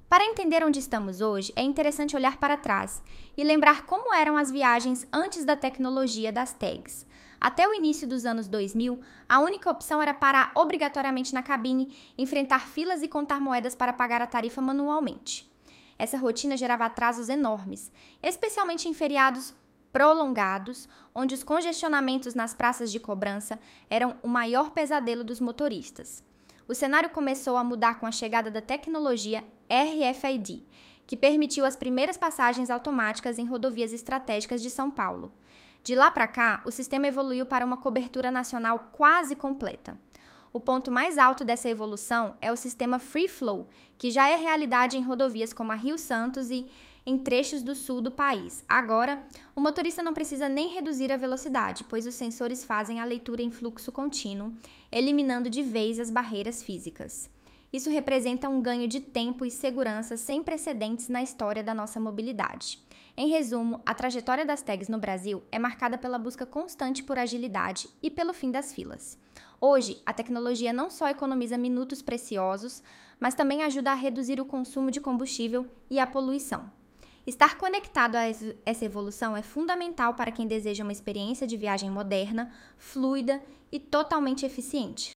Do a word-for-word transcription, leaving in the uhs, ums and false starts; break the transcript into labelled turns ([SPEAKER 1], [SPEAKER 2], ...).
[SPEAKER 1] Para entender onde estamos hoje, é interessante olhar para trás e lembrar como eram as viagens antes da tecnologia das tags. Até o início dos anos dois mil, a única opção era parar obrigatoriamente na cabine, enfrentar filas e contar moedas para pagar a tarifa manualmente. Essa rotina gerava atrasos enormes, especialmente em feriados prolongados, onde os congestionamentos nas praças de cobrança eram o maior pesadelo dos motoristas. O cenário começou a mudar com a chegada da tecnologia R F I D, que permitiu as primeiras passagens automáticas em rodovias estratégicas de São Paulo. De lá para cá, o sistema evoluiu para uma cobertura nacional quase completa. O ponto mais alto dessa evolução é o sistema Free Flow, que já é realidade em rodovias como a Rio Santos e em trechos do sul do país. Agora, o motorista não precisa nem reduzir a velocidade, pois os sensores fazem a leitura em fluxo contínuo, eliminando de vez as barreiras físicas. Isso representa um ganho de tempo e segurança sem precedentes na história da nossa mobilidade. Em resumo, a trajetória das tags no Brasil é marcada pela busca constante por agilidade e pelo fim das filas. Hoje, a tecnologia não só economiza minutos preciosos, mas também ajuda a reduzir o consumo de combustível e a poluição. Estar conectado a essa evolução é fundamental para quem deseja uma experiência de viagem moderna, fluida e totalmente eficiente.